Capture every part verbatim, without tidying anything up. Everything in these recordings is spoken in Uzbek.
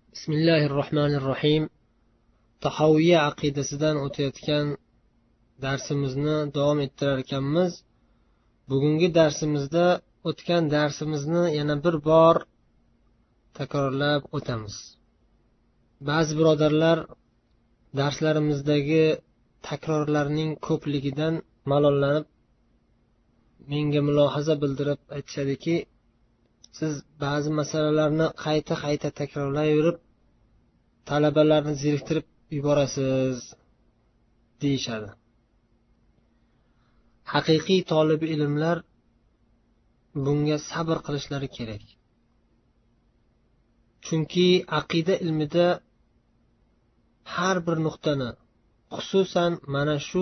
Bismillahirrohmanirrohim. Tahoviyya aqidasidan o'tayotgan darsimizni davom ettirar ekanmiz. Bugungi darsimizda o'tgan darsimizni yana bir bor takrorlab o'tamiz. Ba'zi birodarlar darslarimizdagi takrorlarning ko'pligidan malollanib menga mulohaza bildirib aytishadiki, siz ba'zi masalalarni qayta-qayta takrorlayverib talabalarni zeriktirib yuborasiz deyishadi. Haqiqiy tolib ilmlar bunga sabr qilishlari kerak. Chunki aqida ilmida har bir nuqtani, xususan mana shu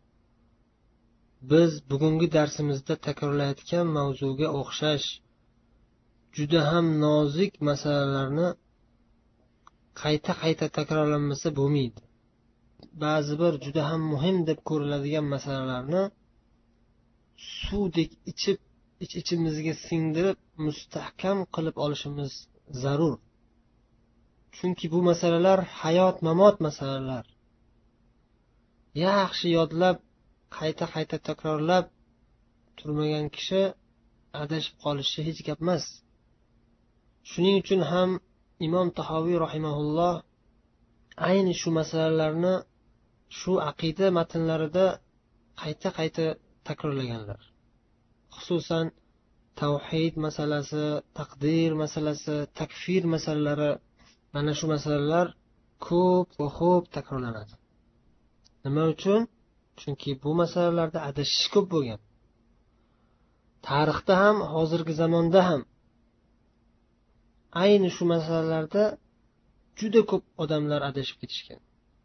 biz bugungi darsimizda takrorlayotgan mavzuga o'xshash juda ham nozik masalalarni qayta-qayta takrorlanmasa bo'lmaydi. Ba'zi bir juda ham muhim deb ko'riladigan masalalarni suvdek ichib, ich-ichimizga singdirib, mustahkam qilib olishimiz zarur. Chunki bu masalalar hayot-mamot masalalar. Yaxshi yodlab, qayta-qayta takrorlab turmagan kishi adashib qolishi hech gap emas. Shuning uchun ham Imom Tahoviy rahimahulloh ayni shu masalalarni shu aqida matnlarida qayta-qayta takrorlaganlar. Xususan tavhid masalasi, taqdir masalasi, takfir masalalari, mana shu masalalar ko'p va ko'p takrorlanadi. Nima uchun? Chunki bu masalalarda adashish ko'p bo'lgan. Tarixda ham, hozirgi zamonda ham ayni shu masalalarda juda ko'p odamlar adashib ketishgan.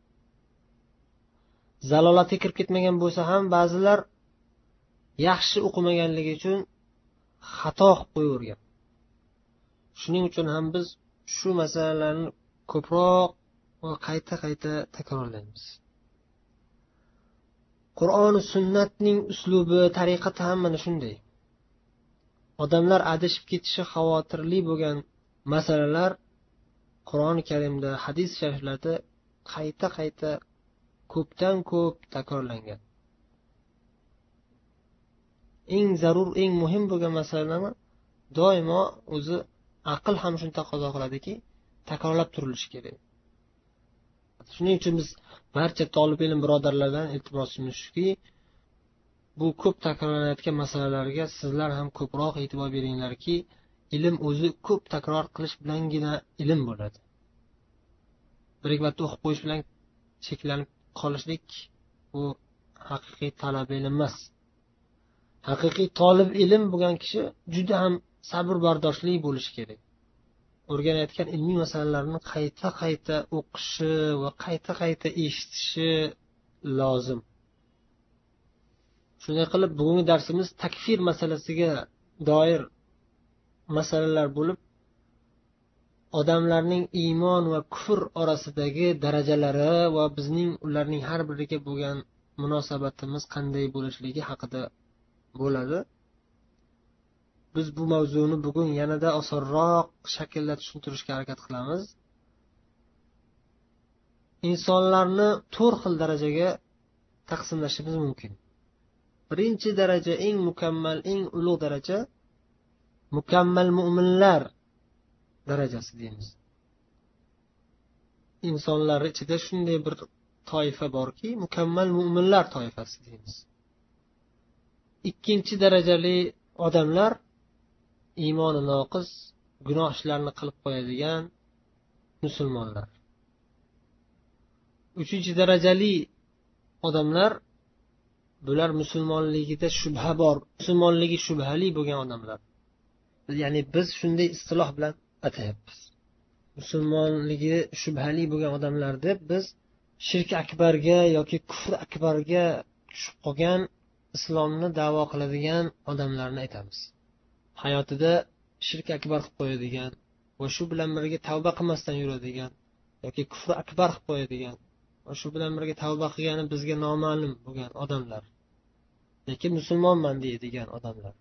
Zalolatga kirib ketmagan bo'lsa ham ba'zilar yaxshi o'qimaganligi uchun xato qilib qo'yavergan. Shuning uchun ham biz shu masalalarni ko'proq va qayta-qayta takrorlaymiz. Qur'on va sunnatning uslubi, tariqati ham mana shunday. Odamlar adashib ketishi xavotirli bo'lgan masalalar Qur'oni Karimda, hadis shariflarda qayta-qayta ko'pdan ko'p takrorlangan. Eng zarur, eng muhim bo'lgan masalalarni doimo o'zi aql ham shuni taqozo qiladiki, takrorlab turilishi kerak. Shuning uchun biz barcha talab ilm birodarlardan iltimosimiz shuki, bu ko'p takrorlanayotgan masalalarga sizlar ham ko'proq e'tibor beringlarki, ilm o'zi ko'p takror qilish bilangina ilm bo'ladi. Bir ikki marta o'qib qo'yish bilan cheklanib qolishlik bu haqiqiy talab ilm emas. Haqiqiy talab ilm bo'lgan kishi juda ham sabr bardoshli bo'lishi kerak. O'rganayotgan ilmiy masalalarni qayta-qayta o'qishi va qayta-qayta eshitishi lozim. Shunday qilib bugungi darsimiz takfir masalasiga doir masalalar bo'lib, odamlarning iymon va kufr orasidagi darajalari va bizning ularning har biriga bo'lgan munosabatimiz qanday bo'lishligi haqida bo'ladi. Biz bu mavzuni bugun yanada osonroq shaklda tushuntirishga harakat qilamiz. Insonlarni to'rt xil darajaga taqsimlashimiz mumkin. Birinchi daraja, eng mukammal, eng ulug' daraja mukammal mu'minlar darajasi deymiz. Insonlar ichida shunday bir toifa borki, mukammal mu'minlar toifasi deymiz. Ikkinchi darajali odamlar iymoni noqis, gunoh ishlarni qilib qo'yadigan musulmonlar. Uchinchi darajali odamlar, bular musulmonligida shubha bor, musulmonligi shubhali bo'lgan odamlar. Ya'ni biz shunday istiloh bilan atayapmiz. Musulmonligi shubhali bo'lgan odamlar deb biz shirk akbarga yoki kufr akbarga tushib qolgan, islomni da'vo qiladigan odamlarni aytamiz. Hayotida shirk akbar qilib qo'yadigan va shu bilan birga tavba qilmasdan yuradigan yoki kufr akbar qilib qo'yadigan va shu bilan birga tavba qilgani bizga noma'lum bo'lgan odamlar. Lekin musulmonman deydigan odamlar.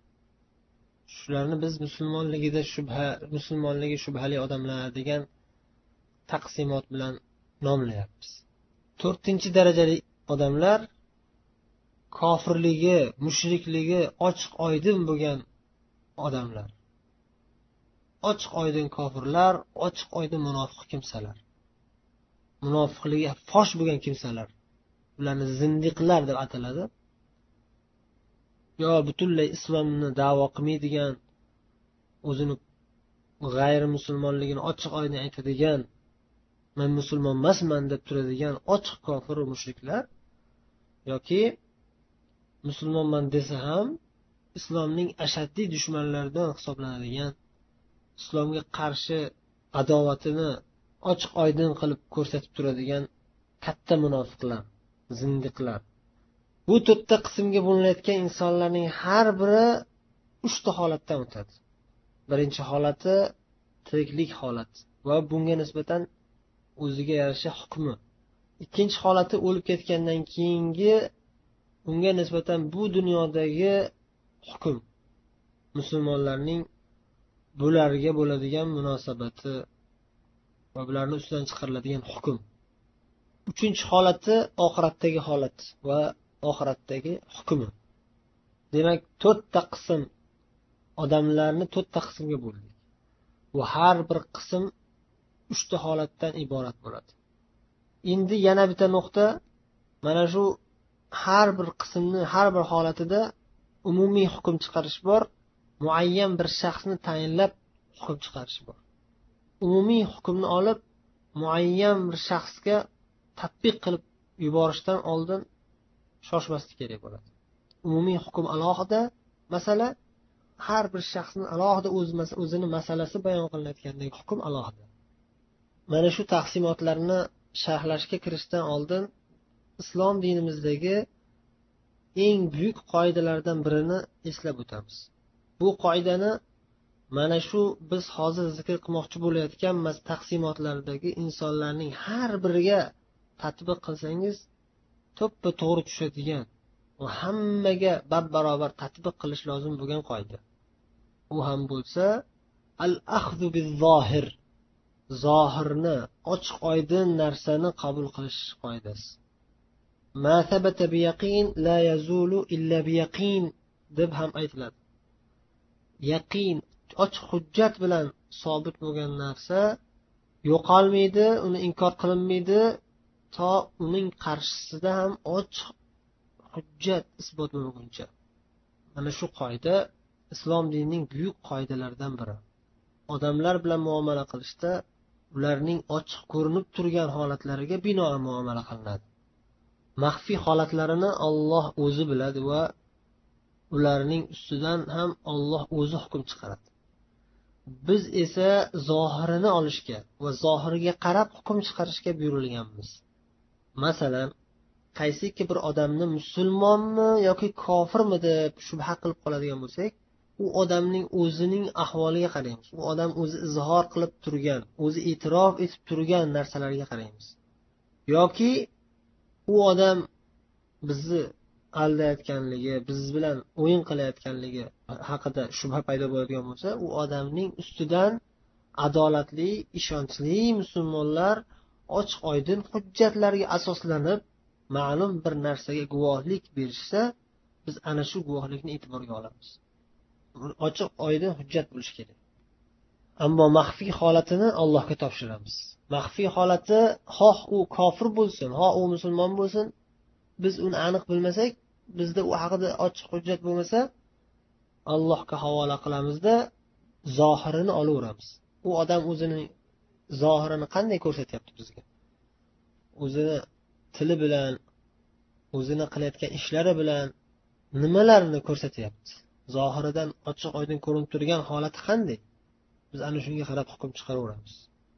Shularni biz musulmonligida shubha, musulmonligi shubhali odamlar degan taqsimot bilan nomlayapmiz. To'rtinchi darajali odamlar kofirligi, mushrikligi ochiq oydin bo'lgan odamlar. Ochiq oydin kofirlar, ochiq oydin munofiq kimsalar. Munofiqligi fosh bo'lgan kimsalar. Ularni zindiqlar deb ataladi. Yo butunlay islomni da'vo qilmaydigan, o'zini g'ayri musulmonligini ochiq oydin aytadigan, men musulmon emasman deb turadigan ochiq kofir va mushriklar, yoki musulmonman desa ham islomning ashaddiy dushmanlaridan hisoblanadigan, islomga qarshi adovatini ochiq oydin qilib ko'rsatib turadigan katta munofiqlar, zindiqlar. Bu to'rtta qismga bo'linayotgan insonlarning har biri uchta holatdan o'tadi. Birinchi holati tiriklik holati va bunga nisbatan o'ziga yarasha hukmi. Ikkinchi holati o'lib ketgandan keyingi unga nisbatan bu dunyodagi hukm. Musulmonlarning bularga bo'ladigan munosabati va bularning ustidan chiqariladigan hukm. Uchinchi holati oxiratdagi holat va oxiratdagi hukmi. Demak, to'rtta qism odamlarni to'rtta qismga bo'ldik. Va har bir qism uchta holatdan iborat bo'ladi. Endi yana bitta nuqta, mana shu har bir qismni har bir holatida umumiy hukm chiqarish bor, muayyan bir shaxsni tayinlab hukm chiqarish bor. Umumiy hukmni olib muayyan bir shaxsga tatbiq qilib yuborishdan oldin shoshmaslik kerak bo'ladi. Umumiy hukm alohida masala, har bir shaxsning alohida o'z o'zini masalasi bayon qilinayotgandagi hukm alohida. Mana shu taqsimotlarni sharhlashga kirishdan oldin islom dinimizdagi eng buyuk qoidalardan birini eslab o'tamiz. Bu qoidani mana shu biz hozir zikr qilmoqchi bo'layotgan taqsimotlardagi insonlarning har biriga tatbiq qilsangiz to'ppa to'g'ri tushadigan va hammaga bab-barobar tatbiq qilish lozim bo'lgan qoida. U ham bo'lsa al-axzu biz-zohir, zohirni, ochiq oydin narsani qabul qilish qoidasi. Ma sabata bi yaqin la yazulu illa bi yaqin deb ham aytiladi. Yaqin, ochiq hujjat bilan sobit bo'lgan narsa yo'qolmaydi, uni inkor qilinmaydi, to uning qarshisida ham ochiq hujjat isbot bo'lguncha. Mana shu qoida islom dinining buyuk qoidalaridan biri. Odamlar bilan muomala qilishda ularning ochiq ko'rinib turgan holatlariga binoan muomala qilinadi. Maxfiy holatlarini Alloh o'zi biladi va ularning ustidan ham Alloh o'zi hukm chiqaradi. Biz esa zohirini olishga va zohiriga qarab hukm chiqarishga buyurilganmiz. Masalan, qaysiki bir odamni musulmonmi yoki kofirmi deb shubha qilib qoladigan bo'lsak, u odamning o'zining ahvoliga qaraymiz. U odam o'zi izhor qilib turgan, o'zi e'tirof etib turgan narsalarga qaraymiz. Yoki u odam bizni aldayotganligi, biz bilan o'yin qilayotganligi haqida shubha paydo bo'ladigan bo'lsa, u odamning ustidan adolatli, ishonchli musulmonlar ochiq oydin hujjatlarga asoslanib ma'lum bir narsaga guvohlik berishsa, biz ana shu guvohlikni e'tiborga olamiz. Ochiq oydin hujjat bo'lishi kerak. Ammo maxfiy holatini Allohga topshiramiz. Maxfiy holati xoh u kofir bo'lsin, xoh u musulmon bo'lsin, biz uni aniq bilmasak, bizda u haqida ochiq hujjat bo'lmasa, Allohga havola qilamizda zohirini olaveramiz. U odam o'zining zohirini qanday ko'rsatyapti bizga? O'zini tili bilan, o'zini qilayotgan ishlari bilan nimalarni ko'rsatyapti? Zohiridan ochiq oydin ko'rinib turgan holati qanday? Biz ana shunga qarab hukm chiqaraveramiz.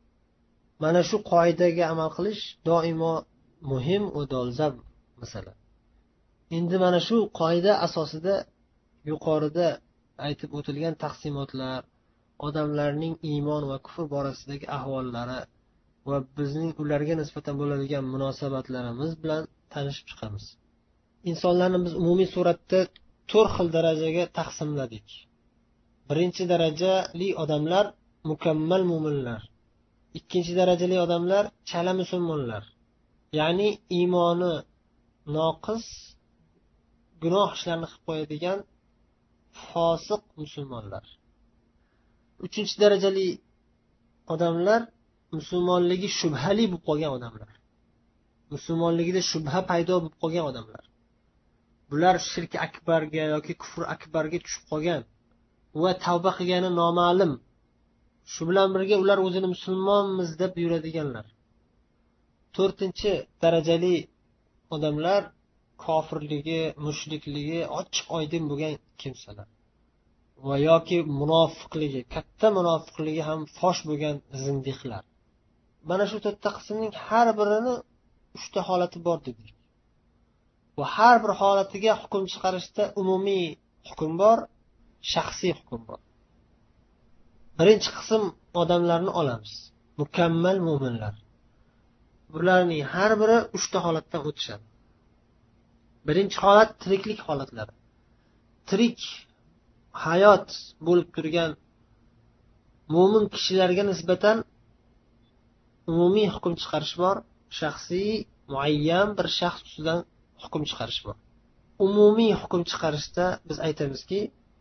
Mana shu qoidaga amal qilish doimo muhim va dolzarb masala. Endi mana shu qoida asosida yuqorida aytib o'tilgan taqsimotlar, odamlarning iymon va kufr borasidagi ahvollari va bizning ularga nisbatan bo'ladigan munosabatlarimiz bilan tanishib chiqamiz. Insonlarni biz umumiy suratda to'rt xil darajaga taqsimladik. Birinchi darajali odamlar mukammal mu'minlar. ikkinchi darajali odamlar chala musulmonlar, ya'ni iymoni noqis, gunoh ishlarni qilib qo'yadigan fosiq musulmonlar. Uchinchi darajali odamlar musulmonligi shubhali bo'lib qolgan odamlar. Musulmonligida shubha paydo bo'lib qolgan odamlar. Bular shirk akbarga yoki kufr akbarga tushib qolgan va tavba qilgani noma'lum. Shu bilan birga ular o'zini musulmonmiz deb yuradiganlar. To'rtinchi darajali odamlar kofirligi, mushrikligi ochiq oydin bo'lgan kimsalar. Va yoki munofiqligi, katta munofiqligi ham fosh bo'lgan zindiqlar. Mana shu to'rtta qismning har birini uchta holati bor dedik. Va har bir holatiga hukm chiqarishda umumiy hukm bor, shaxsiy hukm bor. Birinchi qism odamlarni olamiz. Mukammal mu'minlar. Bularning har biri uchta holatdan o'tishadi. Birinchi holat tiriklik holatlari. Tirik hayot bo'lib turgan mu'min kishilarga nisbatan umumiy hukm chiqarish bor, shaxsiy muayyan bir shaxs ustidan hukm chiqarish bor. Umumiy hukm chiqarishda biz aytamizki,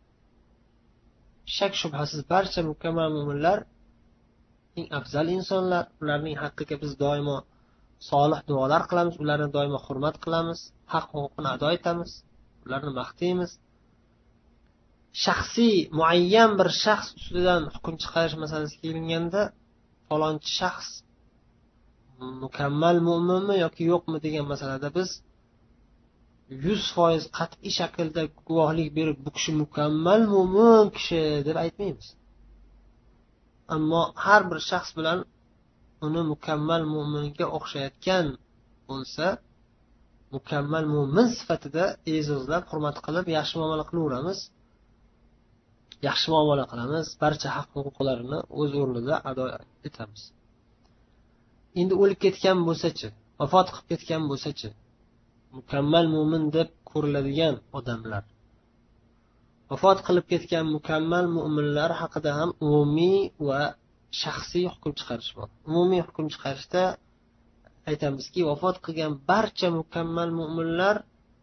shak shubhasiz barcha mukammal mu'minlar eng afzal insonlar, ularning haqqiga biz doimo solih duolar qilamiz, ularni doimo hurmat qilamiz, haq huquqini ado etamiz, ularni maqtaymiz. Shaxsiy muayyan bir shaxs ustidan hukm chiqarish masalasiga kelganda, falonchi shaxs mukammal mu'minmi yoki yo'qmi degan masalada biz yuz foiz qat'iy shaklda guvohlik berib, bu kishi mukammal mu'min kishi deb aytmaymiz. Ammo har bir shaxs bilan uni mukammal mu'minga o'xshayotgan bo'lsa, mukammal mu'min sifatida e'zozlab, hurmat qilib, yaxshi muomala qilaveramiz. Yaxshi muomala qilamiz, barcha haq huquqlarini o'z o'rnida ado etamiz. Endi o'lib ketgan bo'lsa-chi, vafot qilib ketgan bo'lsa-chi, mukammal mu'min deb ko'riladigan odamlar. Vafot qilib ketgan mukammal mu'minlar haqida ham umumiy va shaxsiy hukm chiqarish bor. Umumiy hukm chiqarishda aytamizki, vafot qilgan barcha mukammal mu'minlar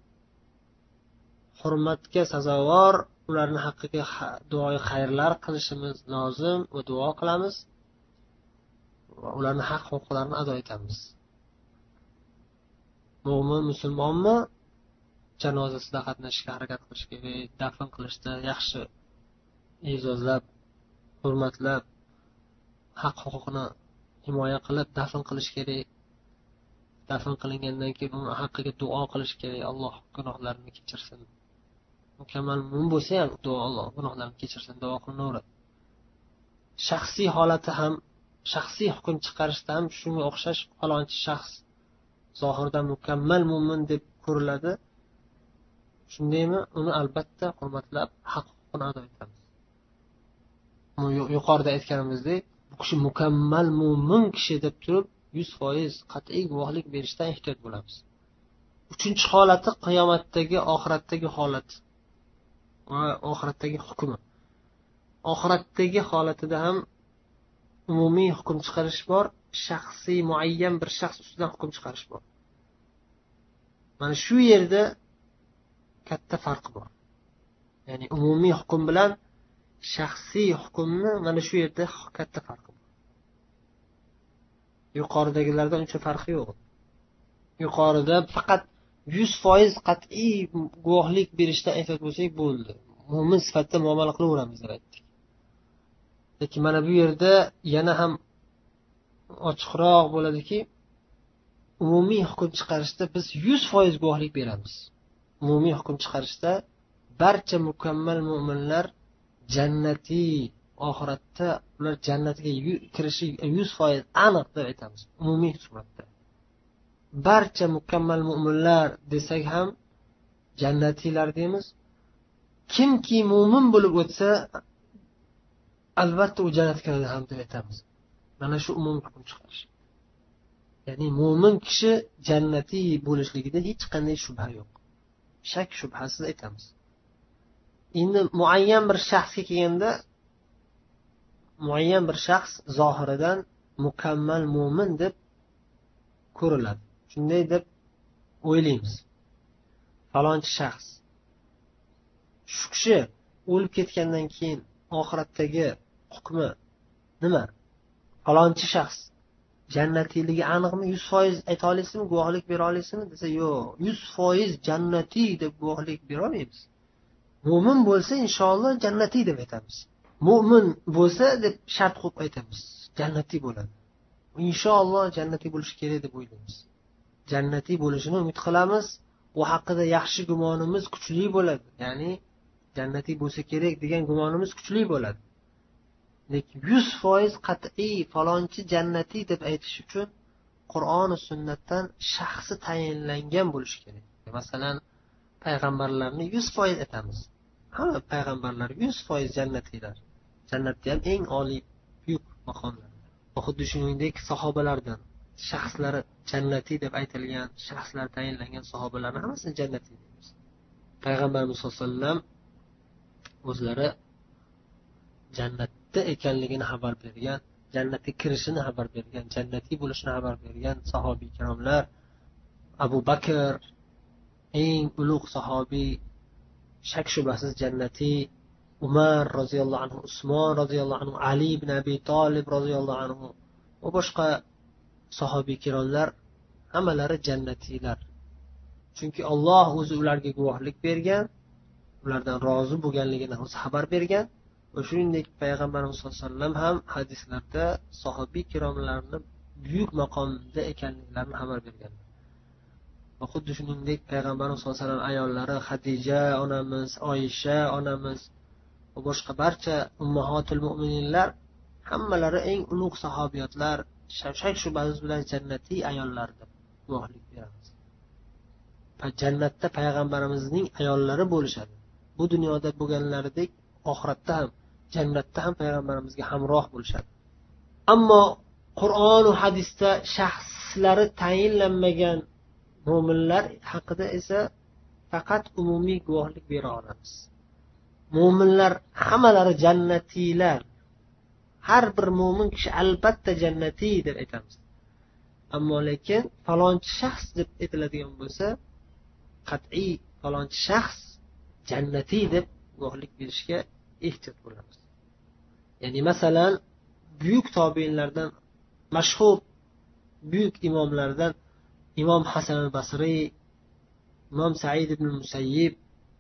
hurmatga sazovor, ularning haqqiga duoyi xayrlar qilishimiz lozim va duo qilamiz va ularning haq huquqlarini ado etamiz. Mo'min musulmonmi janozasida qatnashishga harakat qilish kerak, dafn qilishda yaxshi e'zozlab, hurmatlab, haq huquqini himoya qilib dafn qilish kerak. Dafn qilingandan keyin uni haqqiga duo qilish kerak. Alloh gunohlarini kechirsin. Mukammal mu'min bo'lsa ham duo, Alloh gunohlarini kechirsin, duo qilinaveradi. Shaxsiy holati ham, shaxsiy hukm chiqarishda ham shunga o'xshash falonchi shaxs zohirdan mukammal mu'min deb ko'riladi. Shundaymi? Uni albatta hurmatlab, haq huquqini ado etamiz. Yuqorida aytganimizdek, bu kishi mukammal mu'min kishi deb turib, yuz foiz qat'iy guvohlik berishdan ehtiyot bo'lamiz. Uchinchi holati qiyomatdagi, oxiratdagi holat va oxiratdagi hukmi. Oxiratdagi holatida ham umumiy hukm chiqarish bor, shaxsiy muayyan bir shaxs ustidan hukm chiqarish bor. Mana shu yerda katta farq bor. Ya'ni umumiy hukm bilan shaxsiy hukmni mana shu yerda katta farq bor. Yuqoridagilardan uncha farqi yo'q. Yuqorida faqat yuz foiz qat'iy guvohlik berishdan ehtiyot bo'lsak bo'ldi. Mu'min sifatida muomala qilaveramiz deb aytdik. Lekin mana bu yerda yana ham ochiqroq bo'ladiki, umumiy hukm chiqarishda biz yuz foiz guvohlik beramiz. Umumiy hukm chiqarishda barcha mukammal mu'minlar jannatiy, oxiratda ular jannatga kirishi yuz foiz aniq deb aytamiz. Umumiy suratda. Barcha mukammal mu'minlar desak ham jannatiylar deymiz. Kimki mu'min bo'lib o'tsa, albatta u jannatga kiradi ham deb aytamiz. Mana shu umumiy hukm chiqarish. Ya'ni mu'min kishi jannatiy bo'lishligida hech qanday shubha yo'q. Shak shubhasiz aytamiz. Endi muayyan bir shaxsga kelganda, muayyan bir shaxs zohiridan mukammal mo'min deb ko'riladi. Shunday deb o'ylaymiz. Falonchi shaxs shu kishi o'lib ketgandan keyin oxiratdagi hukmi nima? Falonchi shaxs jannatiyligi aniqmi? yuz foiz ayta olasizmi, guvohlik bera olasizmi desa, yo'q, yuz foiz jannatiy deb guvohlik bera olmaymiz. Mo'min bo'lsa inshaalloh jannatiy deb aytamiz. Mo'min bo'lsa deb shart qo'yib aytamiz, jannatiy bo'ladi. Inshaalloh jannatiy bo'lishi kerak deb o'ylaymiz. Jannatiy bo'lishini umid qilamiz. U haqida yaxshi gumonimiz kuchli bo'ladi. Ya'ni jannatiy bo'lsa kerak degan gumonimiz kuchli bo'ladi. Lekin yuz foiz qat'iy falonchi jannatiy deb aytish uchun Qur'on va sunnatdan shaxsi tayinlangan bo'lishi kerak. Masalan, payg'ambarlarni yuz foiz aytamiz. Hamma payg'ambarlar yuz foiz jannatiylar. Jannatda ham eng oliy buyuk maqomlar. Xuddi shuningdek sahobalardan shaxslari jannatiy deb aytilgan, shaxslar tayinlangan sahobalarning hammasini jannatiy deymiz. Payg'ambarimiz sollallohu alayhi vasallam o'zlari jannatda ekanligini xabar bergan, jannatga kirishini xabar bergan, jannatiy bo'lishini xabar bergan sahobiy ikromlar, Abu Bakr eng ulug' sahobiy, shak shubhasiz jannatiy, Umar roziyallohu anhu, Usmon roziyallohu anhu, Ali ibn Abi Talib roziyallohu anhu va boshqa sahobiy ikromlar hammalari jannatiylar. Chunki Alloh o'zi ularga guvohlik bergan, ulardan rozi bo'lganligini o'zi xabar bergan. Va shuningdek payg'ambarimiz sollallohu alayhi vasallam ham hadislarda sahobiy ikromlarning buyuk maqomda ekanliklarini xabar bergan. Va xuddi shuningdek payg'ambarimiz sollallohu alayhi vasallam ayollari Xadija onamiz, Oyisha onamiz va boshqa barcha ummahatul mu'minlar hammalari eng ulug' sahobiyatlar, shak shubhasiz bilan jannatiy ayollar deb guvohlik beramiz. Jannatda payg'ambarimizning ayollari bo'lishadi. Bu dunyoda bo'lganlaridek oxiratda ham, jannatda ham payg'ambarimizga hamroh bo'lishadi. Ammo Qur'on va hadisda shaxslari tayinlanmagan mo'minlar haqida esa faqat umumiy guvohlik bera olamiz. Mo'minlar hammalari jannatiylar. Har bir mo'min kishi albatta jannatiy deb aytamiz. Ammo lekin falonchi shaxs deb aytiladigan bo'lsa, qat'iy falonchi shaxs jannatiy deb guvohlik berishga ehtiyot bo'lamiz. Ya'ni masalan, buyuk tobiinlardan mashhur buyuk imomlardan Imom Hasan al-Basriy, Imom Said ibn Musayyib,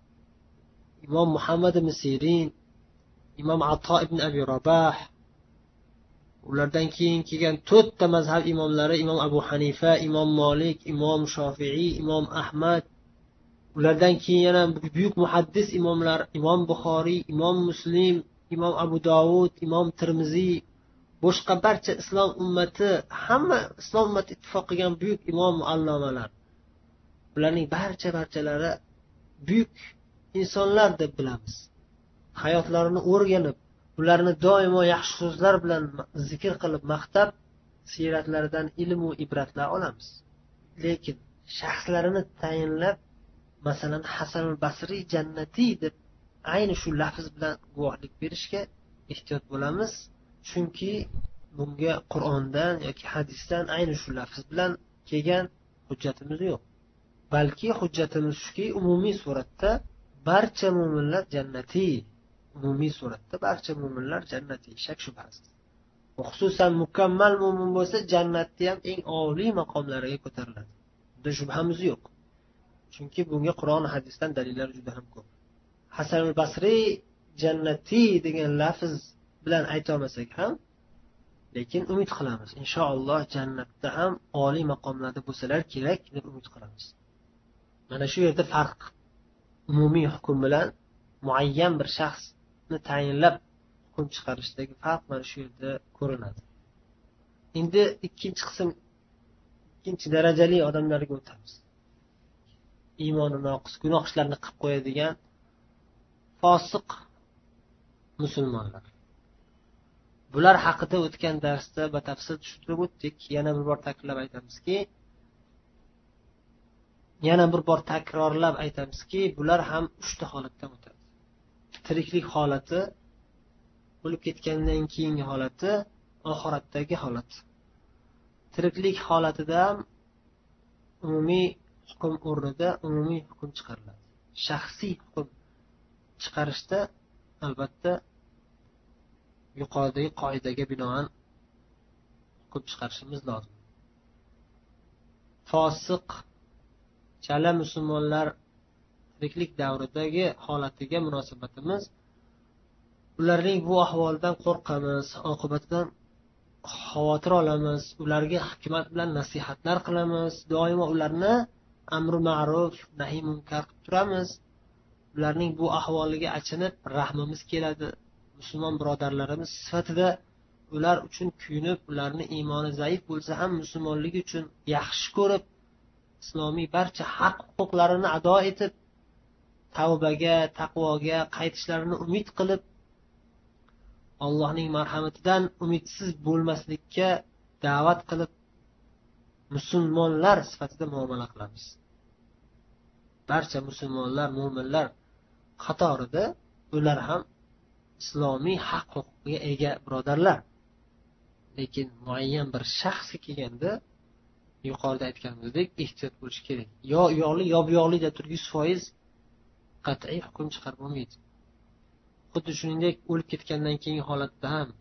Imom Muhammad ibn Sirin, Imom Ato ibn Abi Rabah, ulardan keyin kelgan to'rtta mazhab imomlari, Imom Abu Hanifa, Imom Malik, Imom Shofi'i, Imom Ahmad, ulardan keyin yana buyuk muhaddis imomlar, Imom Buxoriy, Imom Muslim, Imom Abu Dovud, Imom Tirmiziy, boshqa barcha islom ummati, hamma islom ummati ittifoq qilgan buyuk imom allomalar. Ularning barcha barchalari buyuk insonlar deb bilamiz. Hayotlarini o'rganib, ularni doimo yaxshi so'zlar bilan zikr qilib, maqtab, siratlaridan ilm va ibratlar olamiz. Lekin shaxslarini tayinlab, masalan Hasan al-Basriy jannatiy deb ayni shu lafz bilan guvohlik berishga ehtiyot bo'lamiz. Chunki bunga Qur'ondan yoki hadisdan ayni shu lafz bilan kelgan hujjatimiz yo'q. Balki hujjatimiz shuki, umumiy suratda barcha mo'minlar jannatiy. Umumiy suratda barcha mo'minlar jannatiy, shak shubhasiz. Va xususan mukammal mo'min bo'lsa, jannatda ham eng oliy maqomlarga ko'tariladi. Bunda shubhamiz yo'q. Chunki bunga Qur'on va hadisdan dalillar juda ham ko'p. Hasan al-Basriy jannatiy degan lafz bilan ayta olmasak ham, lekin umid qilamiz. Inshaalloh jannatda ham oliy maqomlarda bo'lsalar kerak deb umid qilamiz. Mana shu yerda farq. Umumiy hukm bilan muayyan bir shaxsni tayinlab hukm chiqarishdagi farq mana shu yerda ko'rinadi. Endi ikkinchi qism, ikkinchi darajali odamlarga o'tamiz. Iymoni noqis, gunoh ishlarni qilib qo'yadigan fosiq musulmonlar. Bular haqida o'tgan darsda batafsil tushuntirib o'tdik. Yana bir bor takrorlab aytamizki, yana bir bor takrorlab aytamizki, bular ham uchta holatdan o'tadi. Tiriklik holati, o'lib ketgandan keyingi holati, oxiratdagi holat. tiriklik holatida ham umumiy hukm o'rnida umumiy hukm chiqariladi. Shaxsiy hukm chiqarishda albatta yuqoridagi qoidaga binoan hukm chiqarishimiz lozim. Fosiq, chala musulmonlar tiriklik davridagi holatiga munosabatimiz, ularning bu ahvolidan qo'rqamiz, oqibatidan xavotir olamiz, ularga hikmat bilan nasihatlar qilamiz, doimo ularni amri ma'ruf, nahiy munkar qilib turamiz. Ularning bu ahvoliga achinib rahmimiz keladi. Musulmon birodarlarimiz sifatida ular uchun kuyinib, ularni iymoni zaif bo'lsa ham musulmonligi uchun yaxshi ko'rib, islomiy barcha haq huquqlarini ado etib, tavbaga, taqvoga qaytishlarini umid qilib, Allohning marhamatidan umidsiz bo'lmaslikka da'vat qilib, musulmonlar sifatida muomala qilamiz. Barcha musulmonlar, mo'minlar qatorida ular ham islomiy haq huquqiga ega birodarlar. Lekin muayyan bir shaxsga kelganda yuqorida aytganimizdek ehtiyot bo'lish kerak. Yo yo'qli, yo buyoqlida turib yuz foiz qat'iy hukm chiqarib bo'lmaydi. Xuddi shuningdek o'lib ketgandan keyingi holatda ham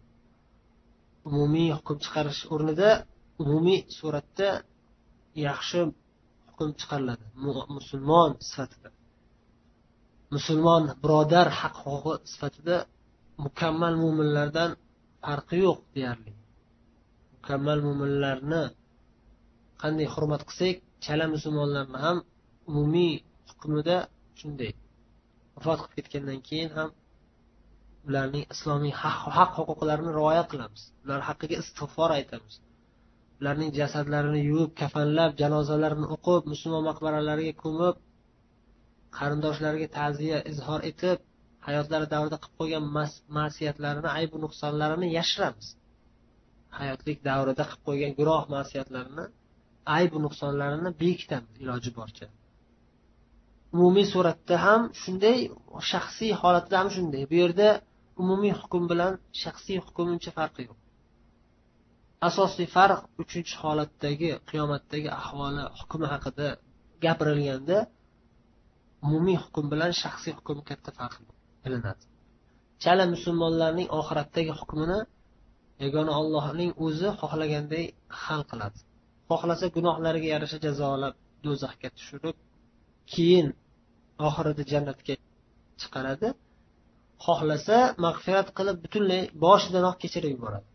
umumiy hukm chiqarish o'rnida umumiy suratda yaxshi hukm chiqariladi. Musulmon sifatida, musulmon birodar haq huquqi sifatida mukammal mo'minlardan farqi yo'q deyarli. Mukammal mo'minlarni qanday hurmat qilsak, chala musulmonlarni ham umumiy hukmida shunday. Vafot qilib ketgandan keyin ham ularning islomiy haq huquqlarini rioya qilamiz. Ular haqqiga istig'for aytamiz. Ularning jasadlarini yuvib, kafanlab, janozalarini o'qib, musulmon maqbaralariga ko'mib, qarindoshlariga ta'ziya izhor etib, hayotlari davrida qilib qo'ygan ma'siyatlarini, ayb va nuqsonlarini yashiramiz. Hayotlik davrida qilib qo'ygan gunoh ma'siyatlarini, ayb va nuqsonlarini bekitamiz iloji boricha. Umumiy suratda ham shunday, shaxsiy holatda ham shunday. Bu yerda umumiy hukm bilan shaxsiy hukm uncha farqi yo'q. Asosiy farq uchinchi holatdagi qiyomatdagi ahvoli hukmi haqida gapirilganda umumiy hukm bilan shaxsiy hukm katta farq bilinadi. Chala musulmonlarning oxiratdagi hukmini yagona Allohning o'zi xohlaganday hal qiladi. Xohlasa gunohlariga yarasha jazolab do'zaxga tushirib, keyin oxirida jannatga chiqaradi. Xohlasa mag'firat qilib butunlay boshidanoq kechirib yuboradi.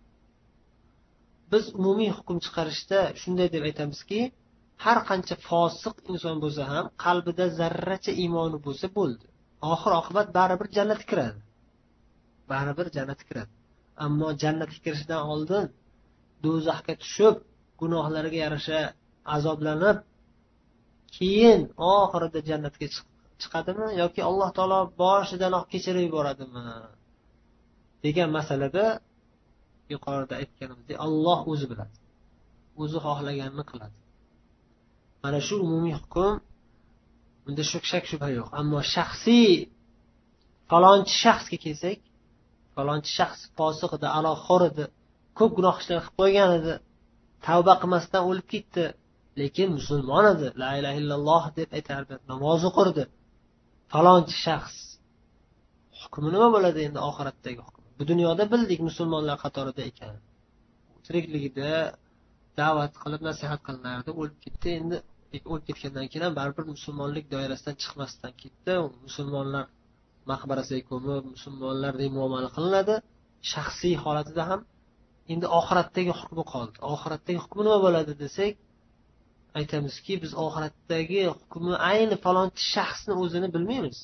Biz umumiy hukm chiqarishda shunday deb aytamizki, har qancha fosiq inson bo'lsa ham qalbida zarracha iymoni bo'lsa bo'ldi. Oxir oqibat baribir jannatga kiradi. Baribir jannatga kiradi. Ammo jannatga kirishidan oldin do'zaxga tushib, gunohlariga yarasha azoblanib, keyin oxirida jannatga chiqadimi yoki Alloh taolo boshidanoq kechirib yuboradimi degan masalada yuqorida aytganimizdek Alloh o'zi biladi. O'zi xohlaganini qiladi. Mana shu umumiy hukm, bunda shak shubha yo'q. Ammo shaxsiy falonchi shaxsga kelsak, falonchi shaxs fosiq edi, aloxo'r edi, ko'p gunoh ishlar qilib qo'ygan edi, tavba qilmasdan o'lib ketdi, lekin musulmon edi, la ilaha illalloh deb aytardi, namoz o'qirdi. Falonchi shaxs hukmi nima bo'ladi endi oxiratdagi hukm? Bu dunyoda bildik musulmonlar qatorida ekan. Tirikligida da'vat qilib nasihat qilinardi, o'lib ketdi. Endi o'lib ketgandan keyin ham baribir musulmonlik doirasidan chiqmasdan ketdi. Musulmonlar maqbarasiga ko'mib, musulmonlardek muomala qilinadi. Shaxsiy holatida ham endi oxiratdagi hukmi qoldi. Oxiratdagi hukmi nima bo'ladi desak, aytamizki, biz oxiratdagi hukmi ayni falonchi shaxsni o'zini bilmaymiz.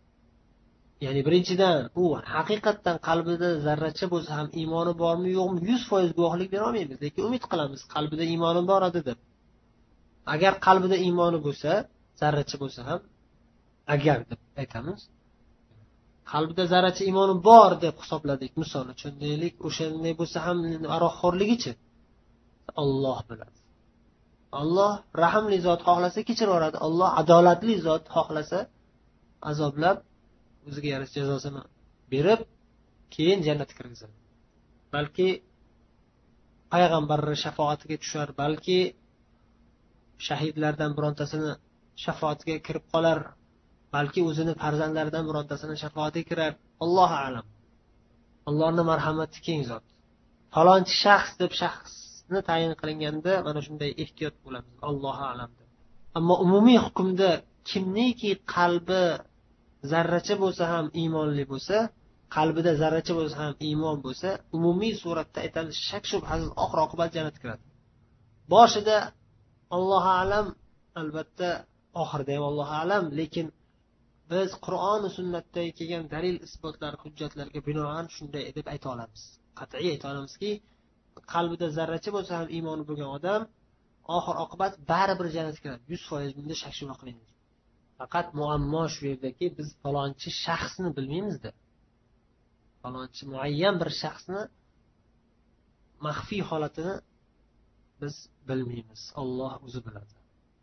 Ya'ni birinchidan u haqiqatdan qalbida zarracha bo'lsa ham iymoni bormi yo'qmi yuz foiz guvohlik bera olmaymiz, lekin umid qilamiz qalbida iymoni bor edi deb. Agar qalbida iymoni bo'lsa, zarracha bo'lsa ham agar deb aytamiz. Qalbida zarracha iymoni bor deb hisobladik, misol uchun deylik, o'shanday bo'lsa ham aroqxo'rligichi Alloh biladi. Alloh rahimli zot, xohlasa kechirib yuboradi. Alloh adolatli zot, xohlasa azoblab o'ziga yarasha jazosini berib, keyin jannatga kirgizadi. Balki payg'ambarlar shafoatiga tushar, balki shahidlardan birontasini shafoatiga kirib qolar, balki o'zini farzandlaridan birontasini shafoatiga kirar. Allohu a'lam. Allohning marhamati keng zot. Falonchi shaxs deb shaxsni tayin qilinganda mana shunday ehtiyot bo'lamiz. Allohu a'lam. Ammo umumiy hukmda kimniki qalbi zarracha bo'lsa ham iymonli bo'lsa, qalbida zarracha bo'lsa ham iymon bo'lsa, umumiy suratda aytamiz, shak shubhasiz oxir oqibat jannatga kiradi. Boshida Allohu a'lam, albatta oxirida ham Allohu a'lam, lekin biz Qur'on va sunnatda kelgan dalil, isbotlar, hujjatlarga binoan shunday deb ayta olamiz. Qat'iy ayta olamizki, qalbida zarracha bo'lsa ham iymoni bo'lgan odam oxir oqibat baribir jannatga kiradi. yuz foiz bunda shak shubha qilmaymiz. Faqat muammo shu yerdaki, biz falonchi shaxsni bilmaymiz-da. Falonchi muayyan bir shaxsni maxfiy holatini biz bilmaymiz. Alloh o'zi biladi.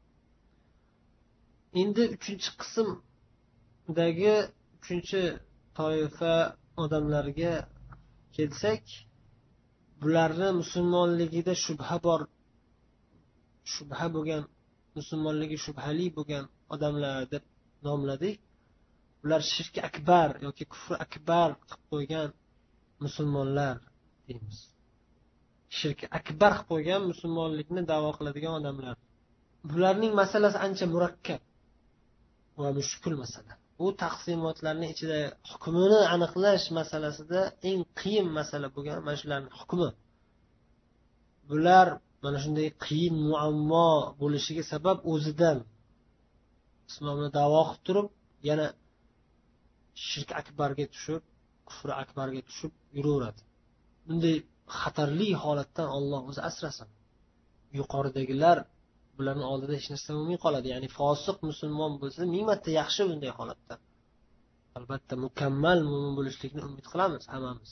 Endi uchinchi qismdagi uchinchi toifa odamlarga kelsak, bularni musulmonligida shubha bor, shubha bo'lgan, musulmonligi shubhali bo'lgan odamlar deb nomladik. Ular shirki akbar yoki kufr akbar qilib qo'ygan musulmonlar deymiz. Shirki akbar qilib qo'ygan musulmonlikni da'vo qiladigan odamlar. Bularning masalasi ancha murakkab va mushkul masala. Bu taqsimotlarning ichida hukmini aniqlash masalasida eng qiyin masala bo'lgan mana shularning hukmi. Bular mana shunday qiyin muammo bo'lishiga sabab o'zidan islomni da'vo qilib turib, yana shirk akbarga tushib, kufr akbarga tushib yuraveradi. Bunday xatarli holatdan Alloh o'zi asrasin. Yuqoridagilar bularning oldida hech narsa bo'lmay qoladi. Ya'ni fosiq musulmon bo'lsa, ming marta yaxshi bunday holatda. Albatta mukammal mu'min bo'lishlikni umid qilamiz hammamiz.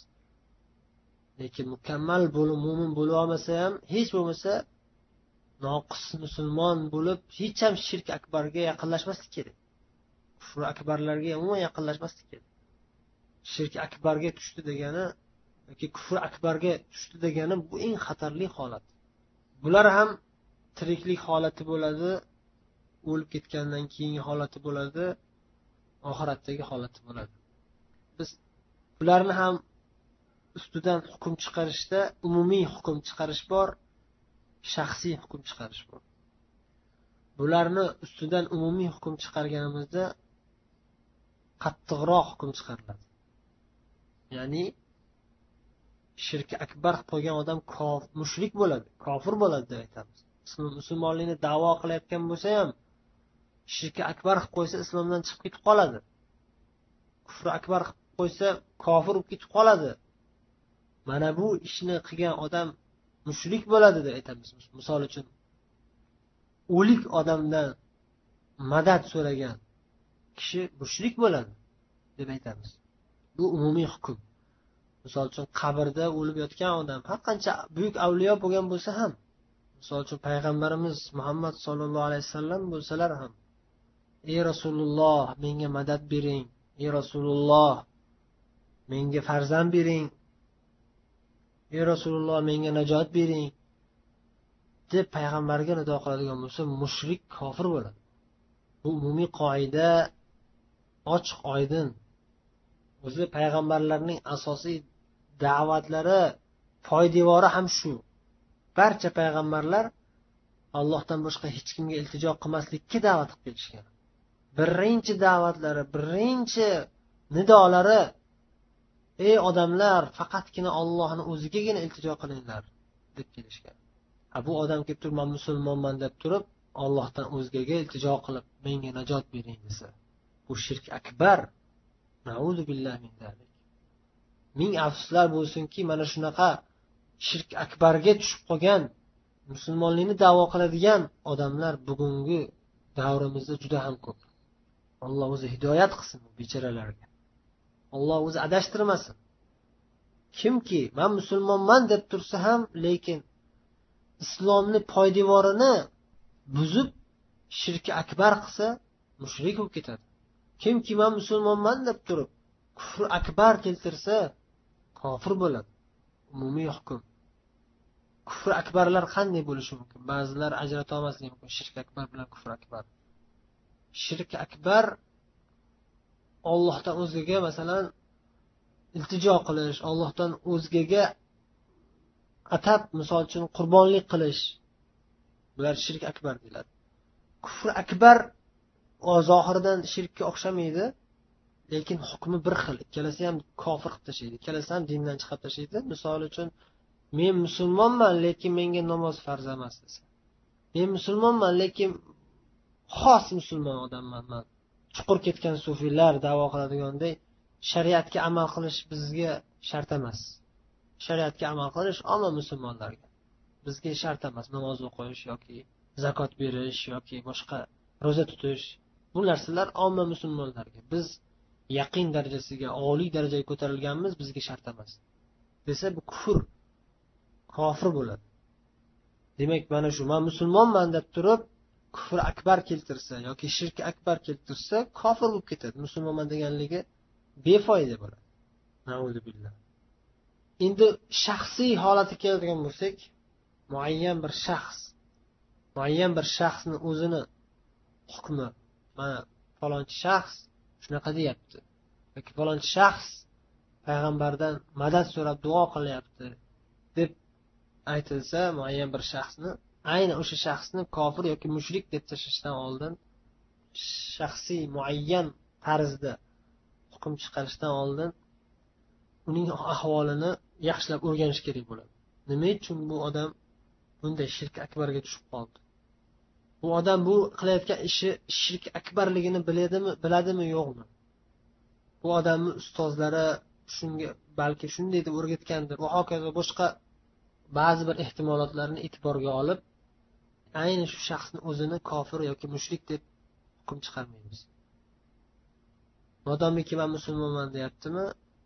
Lekin mukammal bo'lib mu'min bo'la olmasa ham, hech bo'lmasa noqis musulmon bo'lib, hech ham shirk akbarga yaqinlashmaslik kerak. Kufr akbarlarga umuman yaqinlashmaslik kerak. Shirk akbarga tushdi degani yoki kufr akbarga tushdi degani bu eng xatarli holat. Bular ham tiriklik holati bo'ladi, o'lib ketgandan keyingi holati bo'ladi, oxiratdagi holati bo'ladi. Biz bularni ham ustidan hukm chiqarishda umumiy hukm chiqarish bor, shaxsiy hukm chiqarish bor. Bularni ustidan umumiy hukm chiqarganimizda qattiqroq hukm chiqariladi. Ya'ni shirk akbar qilib qo'ygan odam kofir, mushrik bo'ladi, kofir bo'ladi deb aytamiz. Musulmonlikni da'vo qilayotgan bo'lsa ham shirk akbar qilib qo'ysa islomdan chiqib ketib qoladi. Kufr akbar qilib qo'ysa kofir bo'lib ketib qoladi. Mana bu ishni qilgan odam mushrik bo'ladi deb aytamiz. Misol uchun o'lik odamdan madad so'ragan kishi mushrik bo'ladi deb aytamiz. Bu umumiy hukm. Misol uchun qabrda o'lib yotgan odam har qancha buyuk avliyo bo'lgan bo'lsa ham, misol uchun payg'ambarimiz Muhammad sollallohu alayhi vasallam bo'lsalar ham, ey Rasululloh, menga madad bering, ey Rasululloh, menga farzand bering, ey Rasululloh, menga najot bering deb payg'ambarga nido qiladigan bo'lsa, mushrik, kofir bo'ladi. Bu umumiy qoida, ochiq oydin. O'zi payg'ambarlarning asosiy da'vatlari, poydevori ham shu. Barcha payg'ambarlar Allohdan boshqa hech kimga iltijo qilmaslikka da'vat qilib kelishgan. Birinchi da'vatlari, birinchi nidolari, ey odamlar, faqatgina Allohning o'zigagina iltijo qilinglar deb kelishgan. Ha, bu odam kelib turib, men musulmonman deb turib, Allohdan o'zgaga iltijo qilib, menga najot bering desa, bu shirk akbar. Nauzu billahi min zalik. Ming afsuslar bo'lsinki, mana shunaqa shirk akbarga tushib qolgan, musulmonlikni da'vo qiladigan odamlar bugungi davrimizda juda ham ko'p. Alloh o'zi hidoyat qilsin bu bechoralarga. Alloh o'zi adashtirmasin. Kimki men musulmonman deb tursa ham, lekin islomni poydevorini buzib shirk akbar qilsa, mushrik bo'lib ketadi. Kimki men musulmonman deb turib kufr akbar keltirsa, kofir bo'ladi. Umumiy hukm. kufr akbarlar qanday bo'lishi mumkin? Ba'zilar ajrata olmasligi mumkin shirk akbar bilan kufr akbar. Shirk akbar Allohdan o'zgaga masalan iltijo qilish, Allohdan o'zgaga atab misol uchun qurbonlik qilish, bular shirk akbar deyiladi. Kufr akbar zohiridan shirkka o'xshamaydi, lekin hukmi bir xil. Ikkalasi ham kofir qilib tashlaydi, ikkalasi ham dindan chiqarib tashlaydi. Misol uchun men musulmonman, lekin menga namoz farz emas desa. Men musulmonman, lekin xos musulmon odamman. Men chuqur ketgan sufiylar da'vo qiladiganday shariatga amal qilish bizga shart emas. Shariatga amal qilish omma musulmonlarga. Bizga shart emas namoz o'qish yoki zakot berish yoki boshqa roza tutish. Bu narsalar omma musulmonlarga. Biz yaqin darajasiga, oliy darajaga ko'tarilganmiz, bizga shart emas. Desa bu kufr, kofir bo'ladi. Demak, mana shu men musulmonman deb turib kufr akbar keltirsa yoki shirk akbar keltirsa, kofir bo'lib ketadi. Musulmonman deganligi befoyda bo'ladi. Nauzu billah. Endi shaxsiy holatiga keladigan bo'lsak, muayyan bir shaxs, muayyan bir shaxsning o'zini hukmi, mana falonchi shaxs shunaqa deyapti yoki falonchi shaxs payg'ambardan madad so'rab duo qilyapti deb aytilsa, muayyan bir shaxsni, ayni o'sha shaxsni kofir yoki mushrik deb tashlashdan oldin, shaxsiy muayyan tarzda hukm chiqarishdan oldin uning ahvolini yaxshilab o'rganish kerak bo'ladi. Nima uchun bu odam bunday shirk akbarga tushib qoldi? Bu odam bu qilayotgan ishi shirk akbarligini biladimi, biladimi, yo'qmi? Bu odamning ustozlari shunga balki shunday deb o'rgatgandir va hokazo boshqa ba'zi bir ehtimolotlarni e'tiborga olib, ayni shu shaxsni o'zini kofir yoki mushrik deb hukm chiqarmaymiz. Modomiki men musulmonman deyaptimi,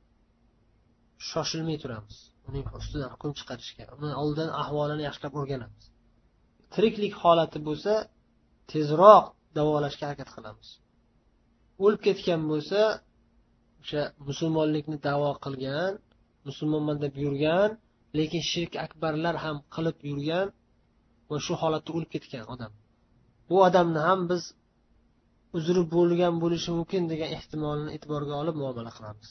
shoshilmay turamiz. Uning ustidan hukm chiqarishga, uni oldin ahvolini yaxshilab o'rganamiz. Tiriklik holati bo'lsa, tezroq davolashga harakat qilamiz. O'lib ketgan bo'lsa, o'sha musulmonlikni da'vo qilgan, musulmonman deb yurgan, lekin shirk akbarlar ham qilib yurgan va shu holatda o'lib ketgan odam. Bu odamni ham biz uzri bo'lgan bo'lishi mumkin degan ehtimolni e'tiborga olib muomala qilamiz.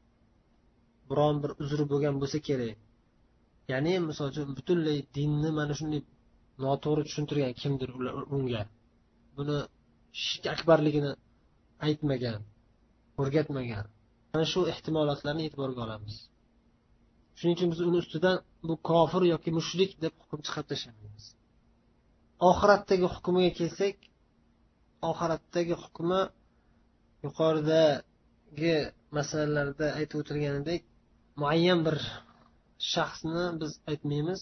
Biron bir uzri bo'lgan bo'lsa kerak. Ya'ni misol uchun butunlay dinni mana shunday noto'g'ri tushuntirgan kimdir unga. Buni shirk akbarligini aytmagan, o'rgatmagan. Mana shu ehtimolotlarni e'tiborga olamiz. Shuning uchun biz uni ustidan bu kofir yoki mushrik deb hukm chiqarib tashlamaymiz. Oxiratdagi hukmiga kelsak, oxiratdagi hukmi yuqoridagi masalalarda aytib o'tilganidek, muayyan bir shaxsni biz aytmaymiz.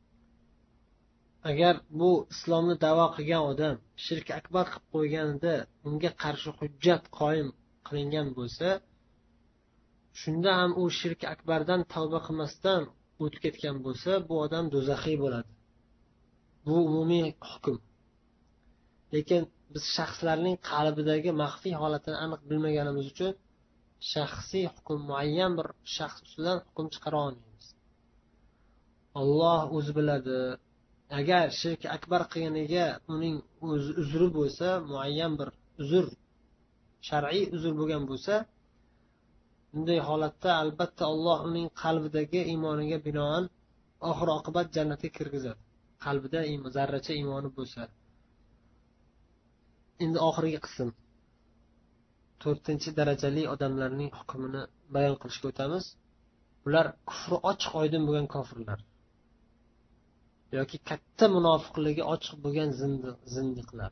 Agar bu islomni da'vo qilgan odam shirk akbar qilib qo'yganida unga qarshi hujjat qoyim qilingan bo'lsa, shunda ham u shirk akbardan tavba qilmasdan o'tib ketgan bo'lsa, bu odam do'zaxiy bo'ladi. Bu umumiy hukm. Lekin biz shaxslarning qalbidagi maxfiy holatini aniq bilmaganimiz uchun shaxsiy hukm, muayyan bir shaxs ustidan hukm chiqara olmaymiz. Alloh o'zi biladi. Agar shirk akbar qilganiga uning o'z uzri bo'lsa, muayyan bir uzr, shar'iy uzr bo'lgan bo'lsa, bunday holatda albatta Alloh uning qalbidagi iymoniga binoan oxir oqibat jannatga kirgizadi. Qalbida zarracha iymoni bo'lsa. Endi oxirgi qism, to'rtinchi darajali odamlarning hukmini bayon qilishga o'tamiz. Ular kufri ochiq oydin bo'lgan kofirlar yoki katta munofiqligi ochiq bo'lgan zindiqlar.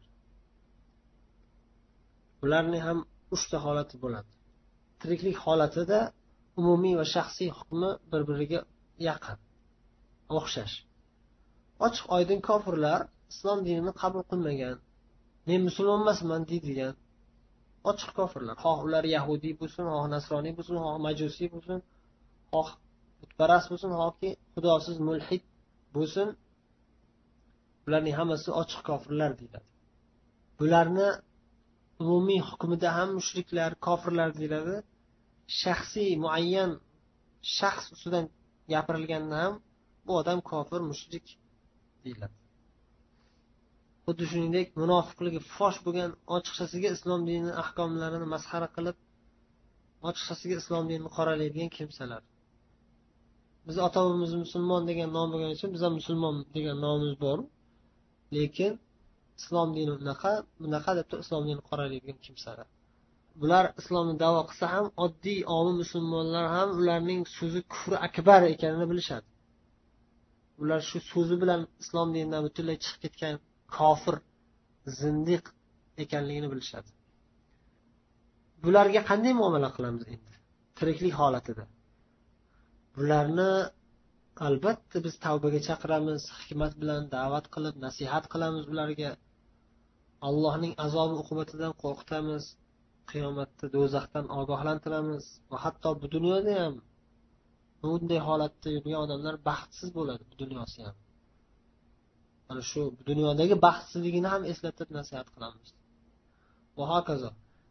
Ularning ham uchta holati bo'ladi. Tiriklik holatida umumiy va shaxsiy hukmi bir-biriga yaqin, o'xshash. Ochiq oydin kofirlar islom dinini qabul qilmagan, men musulmon emasman deydigan ochiq kofirlar. Xoh ular yahudiy bo'lsin, xoh nasroniy bo'lsin, xoh majusiy bo'lsin, xoh butparast bo'lsin, yoki xudosiz mulhid bo'lsin, ularning hammasi ochiq kofirlar deyiladi. Bularni umumiy hukmida ham mushriklar, kofirlar deyiladi. Shaxsiy muayyan shaxs ustidan gapirilganda ham bu odam kofir, mushrik deyiladi. Xuddi shuningdek munofiqligi fosh bo'lgan, ochiqchasiga islom dinini ahkomlarini masxara qilib, ochiqchasiga islom dinini qoralaydigan kimsalar. Biz ota-bobamiz musulmon degan nom bo'lgani uchun biz ham musulmon degan nomimiz bor. Lekin islom dini unaqa, bunaqa deb islom dinini qoralaydigan kimsalar. Bular islomni da'vo qilsa ham oddiy omi musulmonlar ham ularning so'zi kufr akbar ekanini bilishadi. Ular shu so'zi bilan islom dinidan butunlay chiqib ketgan kofir, zindiq ekanligini bilishadi. Bularga qanday muomala qilamiz endi tiriklik holatida? Bularni albatta biz tavbaga chaqiramiz, hikmat bilan da'vat qilib, nasihat qilamiz ularga. Allohning azobi uqubatidan qo'rqitamiz, qiyomatda do'zaxdan ogohlantiramiz va hatto bu dunyoda ham bunday holatda yurgan odamlar baxtsiz bo'ladi, bu dunyosi ham. Mana shu dunyodagi baxtsizligini ham eslatib nasihat qilamiz. Va hokazo.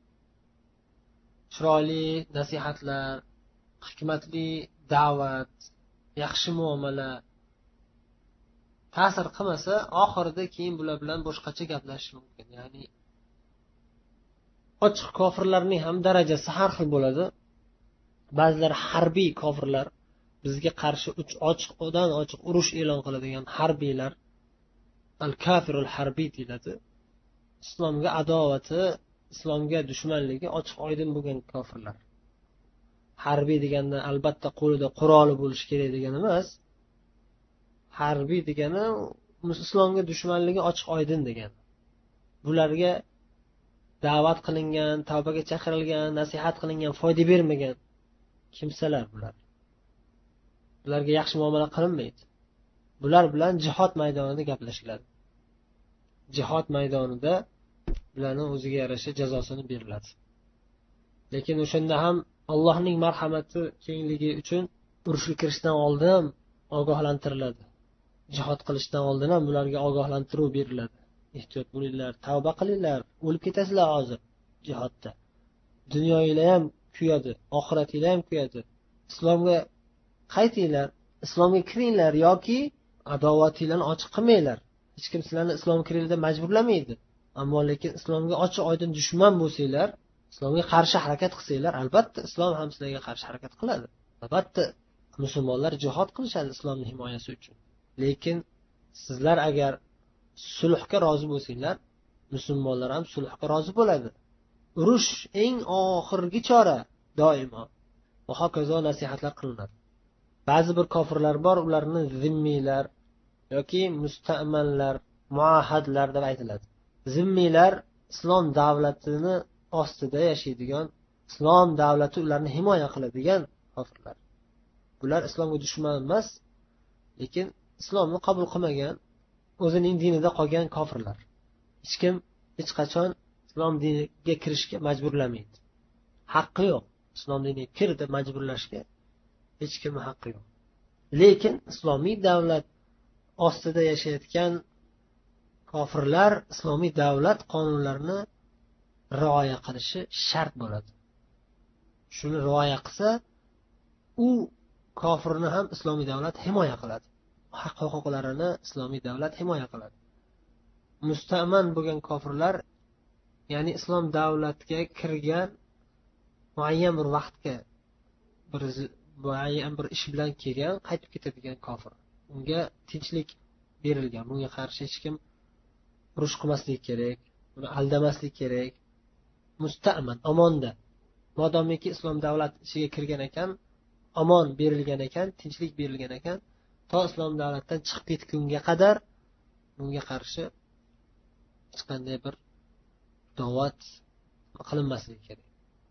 Chiroyli nasihatlar, hikmatli da'vat, yaxshi muomala ta'sir qilmasa, oxirida keyin bular bilan boshqacha gaplashish mumkin. Ya'ni ochiq kofirlarning ham darajasi har xil bo'ladi. Ba'zilar harbiy kofirlar, bizga qarshi ochiqdan ochiq urush e'lon qiladigan harbiylar, al-kafirul harbiy deyiladi. Islomga adovati, islomga dushmanligi ochiq oydin bo'lgan kofirlar. Harbiy deganda albatta qo'lida quroli bo'lishi kerak degani emas. Harbiy degani islomga dushmanligi ochiq oydin degani. Bularga da'vat qilingan, tavbaga chaqirilgan, nasihat qilingan, foyda bermagan kimsalar bular. Bularga yaxshi muomala qilinmaydi. Bular bilan jihod maydonida gaplashiladi. Jihod maydonida bularning o'ziga yarasha jazosini beriladi. Lekin o'shanda ham Allohning marhamati kengligi uchun urushga kirishdan oldin ogohlantiriladi. Jihod qilishdan oldin ham bularga ogohlantiruv beriladi. Ehtiyot bo'linglar, tavba qilinglar, o'lib ketasizlar hozir jihodda. Dunyoinglar ham kuyadi, oxiratinglar ham kuyadi. Islomga qaytinglar, islomga kiringlar yoki adovatinglarni ochiq qilmanglar. Hech kim sizlarni islomga kiringlar majburlamaydi. Ammo lekin islomga ochiq oydin dushman bo'lsanglar, islomga qarshi harakat qilsanglar, albatta islom ham sizlarga qarshi harakat qiladi. Albatta musulmonlar jihod qilishadi islomning himoyasi uchun. Lekin sizlar agar sulhga rozi bo'lsanglar, musulmonlar ham sulhga rozi bo'ladi. Urush eng oxirgi chora doimo. Va hokazo nasihatlar qilinadi. Ba'zi bir kofirlar bor, ularni zimmiylar yoki musta'manlar, muahadlar deb aytiladi. Zimmiylar islom davlatini ostida yashaydigan, islom davlati ularni himoya qiladigan kofirlar. Bular islomga dushman emas, lekin islomni qabul qilmagan, o'zining dinida qolgan kofirlar. Hech kim hech qachon islom diniga kirishga majburlamaydi. Haqqi yo'q. Islom diniga kir deb majburlashga hech kimning haqqi yo'q. Lekin islomiy davlat ostida yashayotgan kofirlar islomiy davlat qonunlarini rioya qilishi shart bo'ladi. Shuni rioya qilsa, u kofirni ham islomiy davlat himoya qiladi. Haq-huquqlarini islomiy davlat himoya qiladi. Musta'man bo'lgan kofirlar, ya'ni islom davlatiga kirgan muayyan bir vaqtga bir muayyan bir ish bilan kelgan, qaytib ketadigan kofir. Unga tinchlik berilgan. Bunga qarshi hech kim urush qilmaslik kerak, uni aldamaslik kerak. Musta'man, omonda. Modomiki islom davlati ichiga kirgan ekan, omon berilgan ekan, tinchlik berilgan ekan, to islom davlatidan chiqib ketgunga qadar bunga qarshi hech qanday bir da'vat qilinmasligi kerak.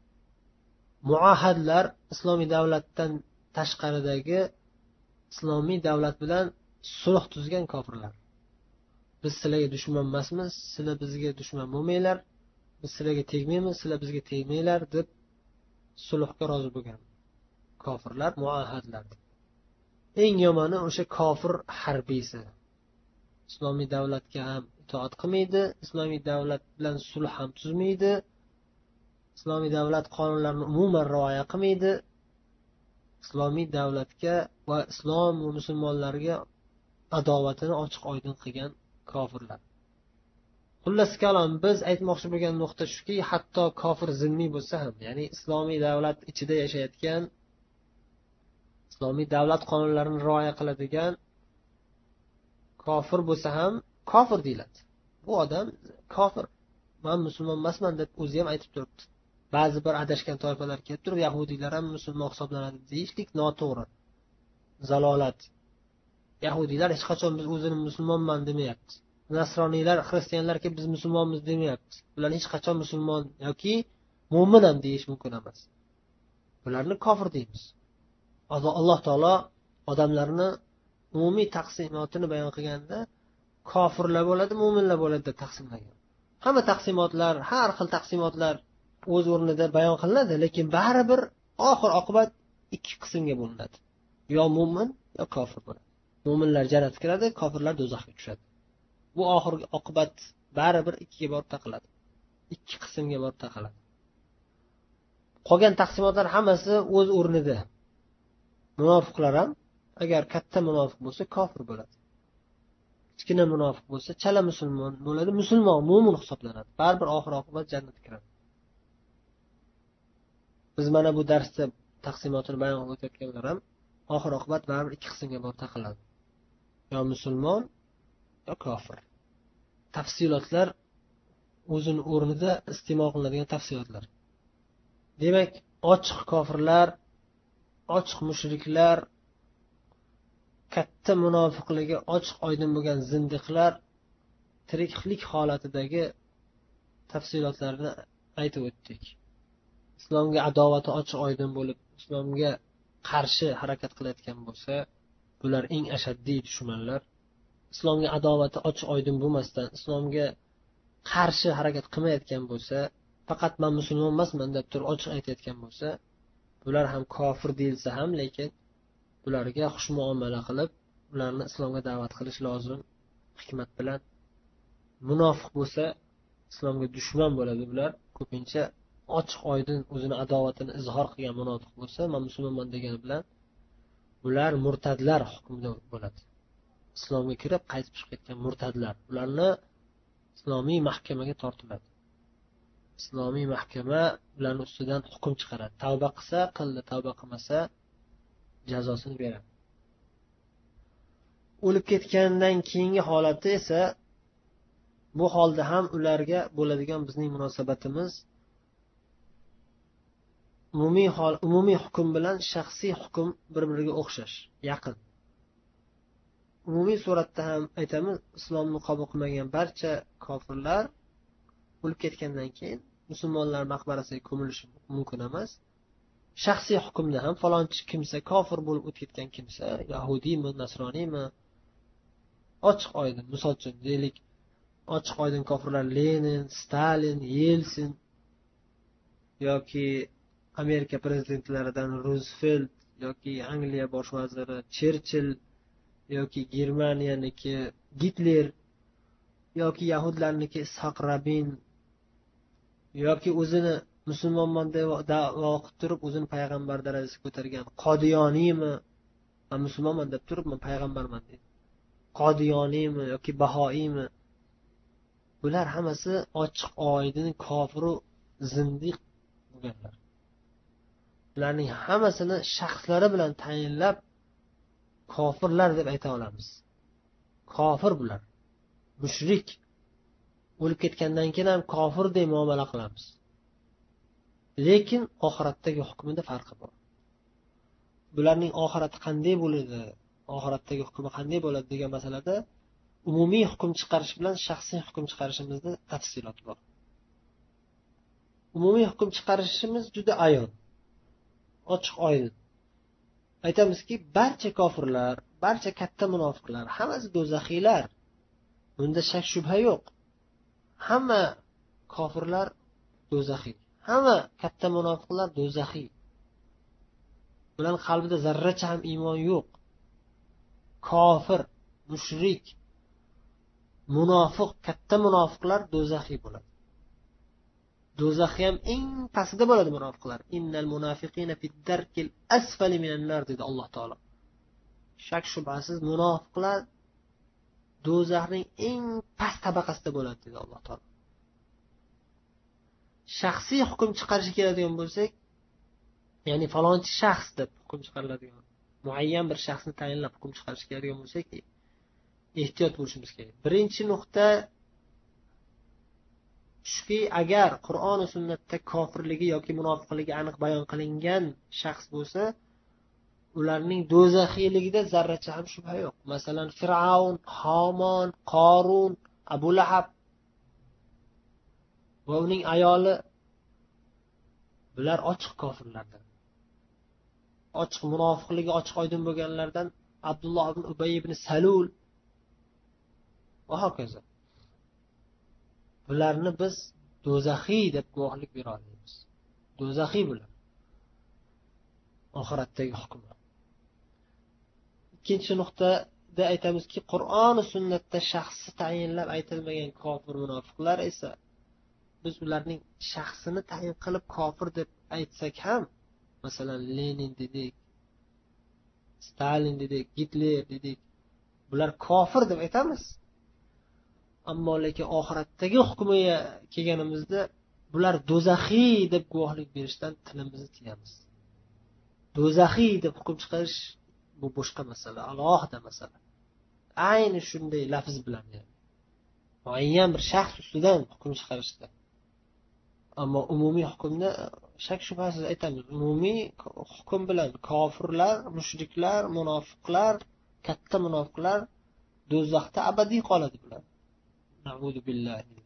Muahadlar islomiy davlatdan tashqaridagi islomiy davlat bilan sulh tuzgan kofirlar. Biz sizlarga dushman emasmiz, sizlar bizga dushman bo'lmanglar, biz sizlarga tegmaymiz, sizlar bizga tegmanglar deb sulhga rozi bo'lgan kofirlar muahadlar. Eng yomoni o'sha kofir harbiysi. Islomiy davlatga ham itoat qilmaydi, islomiy davlat bilan sulh ham tuzmaydi, islomiy davlat qonunlarini umuman rioya qilmaydi. islomiy davlatga va islom va musulmonlarga adovatini ochiq oydin qilgan kofirlar. Xullas kalom, biz aytmoqchi bo'lgan nuqta shuki, hatto kofir zimmiy bo'lsa ham, ya'ni islomiy davlat ichida yashayotgan, islomiy davlat qonunlarini rioya qiladigan kofir bo'lsa ham kofir deyiladi. Bu odam kofir, men musulmon emasman deb o'zi ham aytib turibdi. Ba'zi bir adashgan toifalar kelib turib, yahudiylar ham musulmon hisoblanadi deyishlik noto'g'ri, zalolat. Yahudiylar hech qachon biz o'zini musulmonman demayapti. Nasroniylar, xristianlar kelib biz musulmonmiz demayapti. Ular hech qachon musulmon yoki mo'min ham deyish mumkin emas. Ularni kofir deymiz. Alloh taolo odamlarni umumiy taqsimotini bayon qilganda kofirlar bo'ladi, mo'minlar bo'ladi deb taqsimlagan. Hamma taqsimotlar, har xil taqsimotlar o'z o'rnida bayon qilinadi, lekin baribir oxir oqibat ikki qismga bo'linadi. Yo mo'min, yo kofir bo'ladi. Mo'minlar jannatga kiradi, kofirlar do'zaxga tushadi. Bu oxirgi oqibat baribir ikkiga borib taqaladi. Ikki qismga borib taqaladi. Qolgan taqsimotlar hammasi o'z o'rnida. Munofiqlar ham agar katta munofiq bo'lsa kofir bo'ladi. Kichkina munofiq bo'lsa chala musulmon bo'ladi, musulmon, mo'min hisoblanadi. Baribir oxir oqibat jannatga kiradi. Biz mana bu darsda taqsimotini bayon qilib o'tayotganlar ham oxir oqibat baribir ikki qismga borib taqaladi. Yo musulmon, yo kofir. Tafsilotlar o'zini o'rnida iste'mol qilinadigan tafsilotlar. Demak, ochiq kofirlar, ochiq mushriklar, katta munofiqligi ochiq oydin bo'lgan zindiqlar tiriklik holatidagi tafsilotlarni aytib o'tdik. Islomga adovati ochiq oydin bo'lib, islomga qarshi harakat qilayotgan bo'lsa, bular eng ashaddiy dushmanlar. Islomga adovati ochiq oydin bo'lmasdan, islomga qarshi harakat qilmayotgan bo'lsa, faqat men musulmon emasman deb turib ochiq aytayotgan bo'lsa, bular ham kofir deyilsa ham, lekin bularga xushmuomala qilib, ularni islomga da'vat qilish lozim, hikmat bilan. Munofiq bo'lsa, islomga dushman bo'ladi bular. Ko'pincha ochiq oydin o'zini adovatini izhor qilgan munofiq bo'lsa, men musulmonman degani bilan ular murtadlar hukmida bo'ladi. Islomga kirib qaytib chiqib ketgan murtadlar. Ularni islomiy mahkamaga tortiladi. Islomiy mahkama ularning ustidan hukm chiqaradi. Tavba qilsa qildi, tavba qilmasa jazosini beradi. O'lib ketgandan keyingi holati esa, bu holda ham ularga bo'ladigan bizning munosabatimiz umumiy hol, umumiy hukm bilan shaxsiy hukm bir-biriga o'xshash, yaqin. Umumiy suratda ham aytamiz, islomni qabul qilmagan barcha kofirlar o'lib ketgandan keyin musulmonlar maqbarasiga ko'milishi mumkin emas. Shaxsiy hukmda ham falonchi kimsa kofir bo'lib o'tib ketgan kimsa, yahudiymi, nasroniymi, ochiq oydin, misol uchun deylik, ochiq oydin kofirlar Lenin, Stalin, Yelsin yoki Amerika prezidentlaridan Roosevelt yoki Angliya bosh vaziri Cherchill yoki Germaniyaniki Gitler yoki yahudlarniki Ishoq Rabin yoki o'zini musulmonman deb da'vo qilib turib o'zini payg'ambar darajasiga ko'targan Qodiyoniymi, men musulmonman deb turib men payg'ambarman deydi. Qodiyoniymi yoki Bahoiymi? Bular hammasi ochiq oydin kofir va zindiq bo'lganlar. Ularning hammasini shaxslari bilan tayinlab kofirlar deb ayta olamiz. Kofir bular. Mushrik. O'lib ketgandan keyin ham kofir deb muomala qilamiz. Lekin oxiratdagi hukmida farqi bor. Bularning oxirati qanday bo'ladi, oxiratdagi hukmi qanday bo'ladi degan masalada umumiy hukm chiqarish bilan shaxsiy hukm chiqarishimizda tafsilot bor. Umumiy hukm chiqarishimiz juda ayon, ochiq oydin. Aytamizki, barcha kofirlar, barcha katta munofiqlar, hammasi do'zaxiylar. Bunda shak shubha yo'q. Hamma kofirlar do'zaxiy. Hamma katta munofiqlar do'zaxiy. Ular qalbida zarracha ham iymon yo'q. Kofir, mushrik, munofiq, katta munofiqlar do'zaxiy bo'ladi. do'zaxga ham eng pastida bo'ladi munofiqlar. Innal munafiqina fid darkil asfali minan nar dedi Alloh taolo. Shak shubhasiz munofiqlar do'zaxning eng past tabaqasida bo'ladi dedi Alloh taolo. Shaxsiy hukm chiqarish keladigan bo'lsak, ya'ni falonchi shaxs deb hukm chiqariladigan, muayyan bir shaxsni tayinlab hukm chiqarish keladigan bo'lsak, ehtiyot bo'lishimiz kerak. Birinchi nuqta shuki, agar Qur'on va sunnatda kofirligi yoki munofiqligi aniq bayon qilingan shaxs bo'lsa, ularning do'zaxiyligida zarracha ham shubha yo'q. Masalan, Fir'avn, Homon, Qorun, Abu Lahab va uning ayoli, bular ochiq kofirlardan. Ochiq munofiqligi ochiq oydin bo'lganlardan Abdulloh ibn Ubay ibn Salul va hokazo. Bularni biz do'zaxiy deb guvohlik bera olmaymiz. Do'zaxiy bular. Oxiratdagi hukmi. Ikkinchi nuqtada aytamizki, Qur'on va sunnatda shaxsi tayinlab aytilmagan kofir munofiqlar esa biz ularning shaxsini tayin qilib kofir deb aytsak ham, masalan Lenin dedik, Stalin dedik, Hitler dedik, bular kofir deb aytamiz. Ammo lekin oxiratdagi hukmiga kelganimizda bular do'zaxiy deb guvohlik berishdan tilimizni tiyamiz. Do'zaxiy deb hukm chiqarish bu boshqa masala, alohida masala. Ayni shunday lafz bilan, yani muayyan bir shaxs ustidan hukm chiqarishda. Ammo umumiy hukmni shak shubhasiz aytamiz. Umumiy hukm bilan kofirlar, mushriklar, munofiqlar, katta munofiqlar do'zaxda abadiy qoladi bular. Na'udhu billahi.